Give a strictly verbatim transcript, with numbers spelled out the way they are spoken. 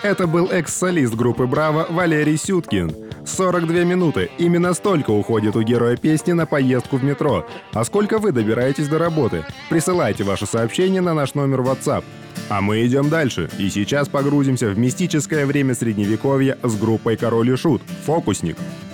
Это был экс-солист группы «Браво» Валерий Сюткин. сорок две минуты. Именно столько уходит у героя песни на поездку в метро. А сколько вы добираетесь до работы? Присылайте ваши сообщения на наш номер WhatsApp. А мы идем дальше. И сейчас погрузимся в мистическое время Средневековья с группой «Король и Шут» «Фокусник».